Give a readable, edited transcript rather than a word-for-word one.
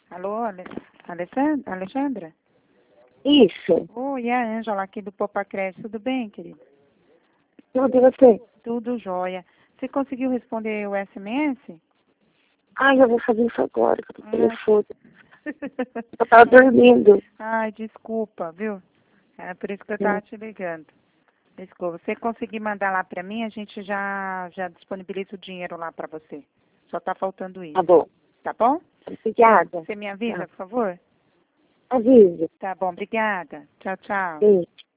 Alô, Alexandra? Isso. Oi, é a Ângela aqui do Popacred. Tudo bem, querida? Tudo e você? Tudo jóia. Você conseguiu responder o SMS? Ai, eu vou fazer isso agora, que eu tô com telefone. Ah. Eu tava dormindo. Ai, desculpa, viu? É por isso que eu tava te ligando. Desculpa. Você conseguir mandar lá pra mim, a gente já disponibiliza o dinheiro lá pra você. Só tá faltando isso. Tá bom. Tá bom? Obrigada. Você me avisa, Tá. por favor? Avisa. Tá bom, obrigada. Tchau, tchau. Beijo.